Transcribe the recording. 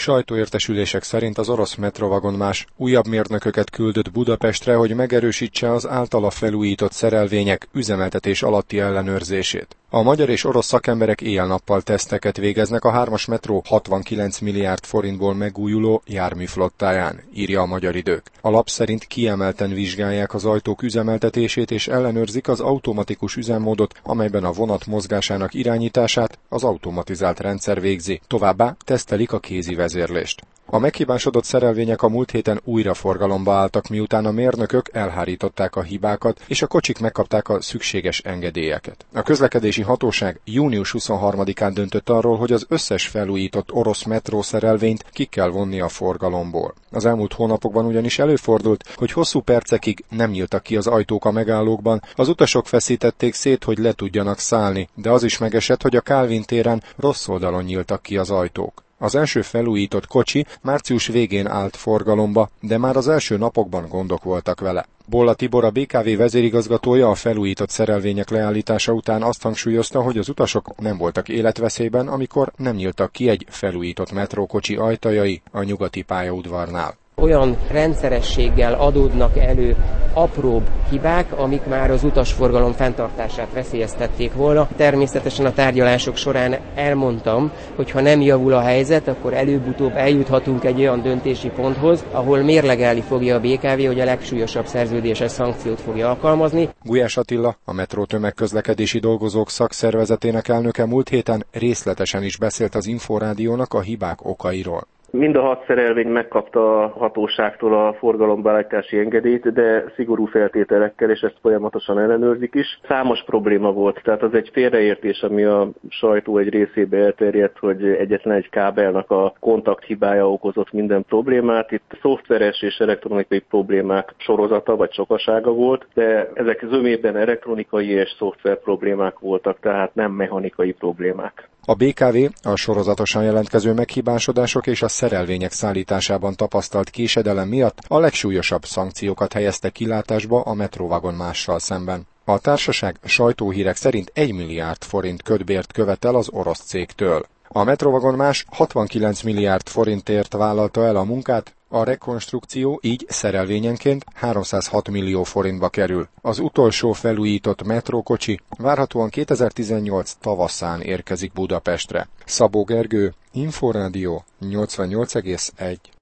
Sajtóértesülések szerint az orosz Metrovagonmás újabb mérnököket küldött Budapestre, hogy megerősítse az általa felújított szerelvények üzemeltetés alatti ellenőrzését. A magyar és orosz szakemberek éjjel-nappal teszteket végeznek a 3-as metró 69 milliárd forintból megújuló járműflottáján, írja a Magyar Idők. A lap szerint kiemelten vizsgálják az ajtók üzemeltetését és ellenőrzik az automatikus üzemmódot, amelyben a vonat mozgásának irányítását az automatizált rendszer végzi. Továbbá tesztelik a kézi vezérlést. A meghibásodott szerelvények a múlt héten újra forgalomba álltak, miután a mérnökök elhárították a hibákat, és a kocsik megkapták a szükséges engedélyeket. A közlekedési hatóság június 23-án döntött arról, hogy az összes felújított orosz metró szerelvényt ki kell vonni a forgalomból. Az elmúlt hónapokban ugyanis előfordult, hogy hosszú percekig nem nyíltak ki az ajtók a megállókban, az utasok feszítették szét, hogy le tudjanak szállni, de az is megesett, hogy a Kálvin téren rossz oldalon nyíltak ki az ajtók. Az első felújított kocsi március végén állt forgalomba, de már az első napokban gondok voltak vele. Bolla Tibor, a BKV vezérigazgatója a felújított szerelvények leállítása után azt hangsúlyozta, hogy az utasok nem voltak életveszélyben, amikor nem nyíltak ki egy felújított metrókocsi ajtajai a nyugati pályaudvarnál. Olyan rendszerességgel adódnak elő apróbb hibák, amik már az utasforgalom fenntartását veszélyeztették volna. Természetesen a tárgyalások során elmondtam, hogy ha nem javul a helyzet, akkor előbb-utóbb eljuthatunk egy olyan döntési ponthoz, ahol mérlegelni fogja a BKV, hogy a legsúlyosabb szerződéses szankciót fogja alkalmazni. Gulyás Attila, a metró tömegközlekedési dolgozók szakszervezetének elnöke múlt héten részletesen is beszélt az Inforádiónak a hibák okairól. Mind a 6 szerelvény megkapta a hatóságtól a forgalombeállítási engedélyt, de szigorú feltételekkel, és ezt folyamatosan ellenőrzik is. Számos probléma volt, tehát az egy félreértés, ami a sajtó egy részébe elterjedt, hogy egyetlen egy kábelnak a kontakthibája okozott minden problémát. Itt szoftveres és elektronikai problémák sorozata vagy sokasága volt, de ezek zömében elektronikai és szoftver problémák voltak, tehát nem mechanikai problémák. A BKV a sorozatosan jelentkező meghibásodások és a szerelvények szállításában tapasztalt késedelem miatt a legsúlyosabb szankciókat helyezte kilátásba a Metrovagonmással szemben. A társaság sajtóhírek szerint 1 milliárd forint kötbért követel az orosz cégtől. A Metrovagonmás 69 milliárd forintért vállalta el a munkát, a rekonstrukció így szerelvényenként 306 millió forintba kerül. Az utolsó felújított metrókocsi várhatóan 2018 tavaszán érkezik Budapestre. Szabó Gergő, Inforádió 88,1.